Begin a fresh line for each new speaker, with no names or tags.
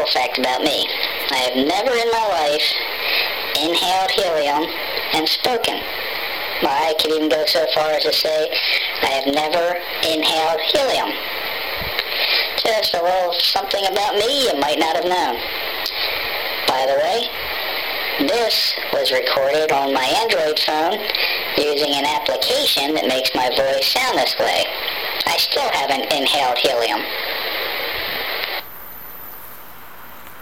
little fact about me. I have never in my life inhaled helium and spoken. Well, I could even go so far as to say I have never inhaled helium. Just a little something about me you might not have known. By the way, this was recorded on my Android phone using an application that makes my voice sound this way. I still haven't inhaled helium.